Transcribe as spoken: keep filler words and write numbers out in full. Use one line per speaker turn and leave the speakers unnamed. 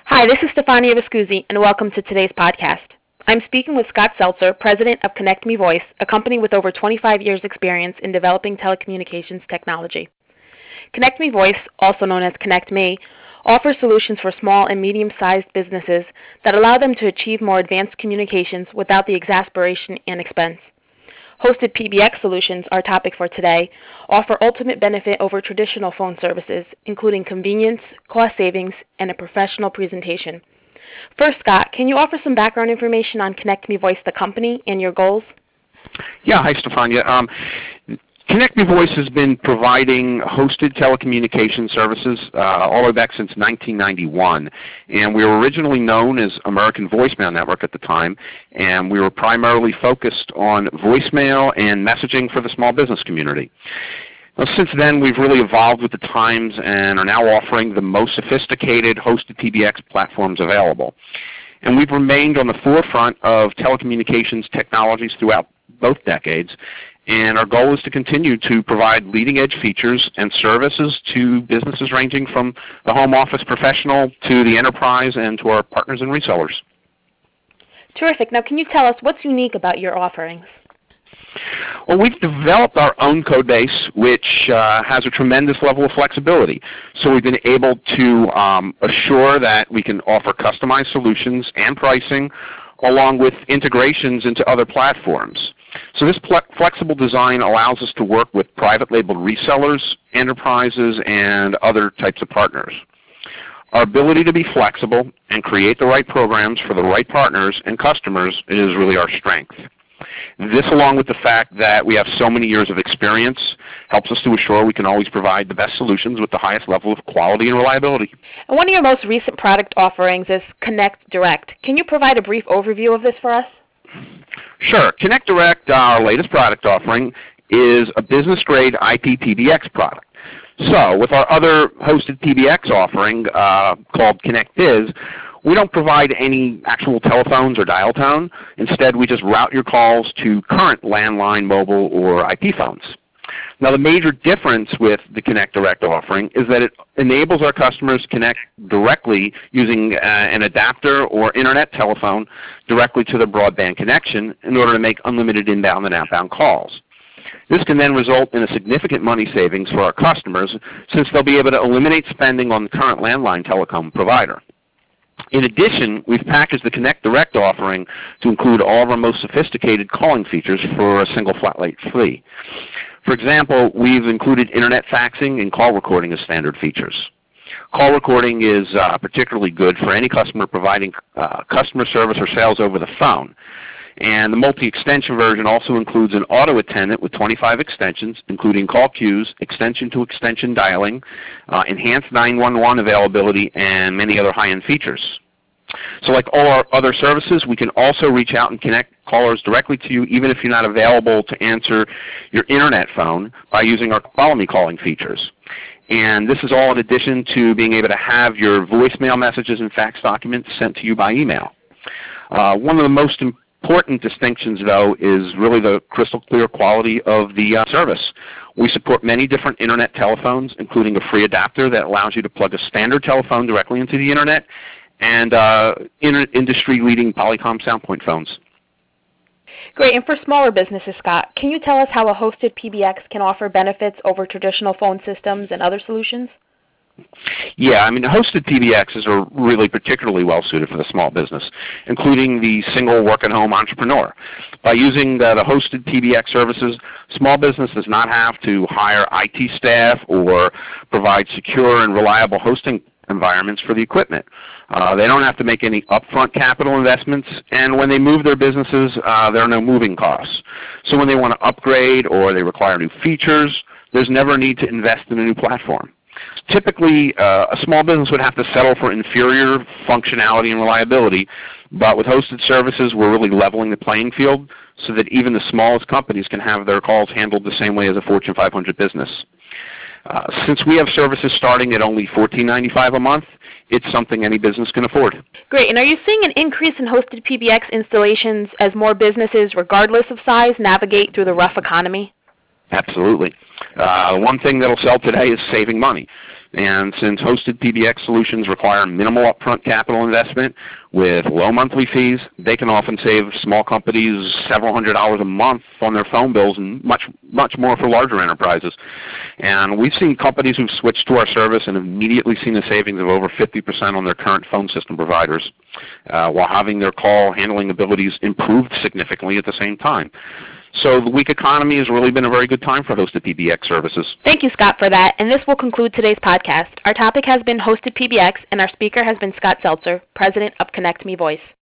Hi, this is Stefania Viscusi, and welcome to today's podcast. I'm speaking with Scott Seltzer, president of Connect Me Voice, a company with over twenty-five years' experience in developing telecommunications technology. Connect Me Voice, also known as Connect Me, offers solutions for small and medium-sized businesses that allow them to achieve more advanced communications without the exasperation and expense. Hosted P B X solutions, our topic for today, offer ultimate benefit over traditional phone services, including convenience, cost savings, and a professional presentation. First, Scott, can you offer some background information on Connect Me Voice, the company, and your goals?
Yeah, hi, Stefania. Um, Connect Me Voice has been providing hosted telecommunication services uh, all the way back since nineteen ninety-one. And we were originally known as American Voicemail Network at the time, and we were primarily focused on voicemail and messaging for the small business community. Well, since then, we've really evolved with the times and are now offering the most sophisticated hosted P B X platforms available. And we've remained on the forefront of telecommunications technologies throughout both decades. And our goal is to continue to provide leading-edge features and services to businesses ranging from the home office professional to the enterprise and to our partners and resellers.
Terrific. Now, can you tell us what's unique about your offerings?
Well, we've developed our own code base, which uh, has a tremendous level of flexibility. So we've been able to um, assure that we can offer customized solutions and pricing, along with integrations into other platforms. So this flexible design allows us to work with private labeled resellers, enterprises, and other types of partners. Our ability to be flexible and create the right programs for the right partners and customers is really our strength. This, along with the fact that we have so many years of experience, helps us to assure we can always provide the best solutions with the highest level of quality and reliability.
And one of your most recent product offerings is Connect Direct. Can you provide a brief overview of this for us?
Sure. Connect Direct, our latest product offering, is a business-grade I P P B X product. So with our other hosted P B X offering uh, called Connect Biz, we don't provide any actual telephones or dial tone. Instead, we just route your calls to current landline, mobile, or I P phones. Now, the major difference with the Connect Direct offering is that it enables our customers to connect directly using uh, an adapter or internet telephone directly to the broadband connection in order to make unlimited inbound and outbound calls. This can then result in a significant money savings for our customers, since they'll be able to eliminate spending on the current landline telecom provider. In addition, we've packaged the Connect Direct offering to include all of our most sophisticated calling features for a single flat rate fee. For example, we've included internet faxing and call recording as standard features. Call recording is uh, particularly good for any customer providing uh, customer service or sales over the phone. And the multi-extension version also includes an auto attendant with twenty-five extensions, including call queues, extension-to-extension dialing, uh, enhanced nine one one availability, and many other high-end features. So like all our other services, we can also reach out and connect callers directly to you, even if you're not available to answer your internet phone, by using our Follow Me calling features. And this is all in addition to being able to have your voicemail messages and fax documents sent to you by email. Uh, one of the most important distinctions, though, is really the crystal clear quality of the uh, service. We support many different internet telephones, including a free adapter that allows you to plug a standard telephone directly into the internet, and uh, industry-leading Polycom SoundPoint phones.
Great. And for smaller businesses, Scott, can you tell us how a hosted P B X can offer benefits over traditional phone systems and other solutions?
Yeah, I mean, hosted P B Xs are really particularly well-suited for the small business, including the single work-at-home entrepreneur. By using the, the hosted P B X services, small business does not have to hire I T staff or provide secure and reliable hosting environments for the equipment. Uh, they don't have to make any upfront capital investments, and when they move their businesses, uh, there are no moving costs. So when they want to upgrade or they require new features, there's never a need to invest in a new platform. Typically, uh, a small business would have to settle for inferior functionality and reliability, but with hosted services, we're really leveling the playing field so that even the smallest companies can have their calls handled the same way as a Fortune five hundred business. Uh, since we have services starting at only fourteen ninety-five a month, it's something any business can afford.
Great. And are you seeing an increase in hosted P B X installations as more businesses, regardless of size, navigate through the rough economy?
Absolutely. Uh, one thing that will sell today is saving money. And since hosted P B X solutions require minimal upfront capital investment with low monthly fees, they can often save small companies several hundred dollars a month on their phone bills and much, much more for larger enterprises. And we've seen companies who've switched to our service and immediately seen a savings of over fifty percent on their current phone system providers, uh, while having their call handling abilities improved significantly at the same time. So the weak economy has really been a very good time for hosted P B X services.
Thank you, Scott, for that, and this will conclude today's podcast. Our topic has been hosted P B X, and our speaker has been Scott Seltzer, President of Connect Me Voice.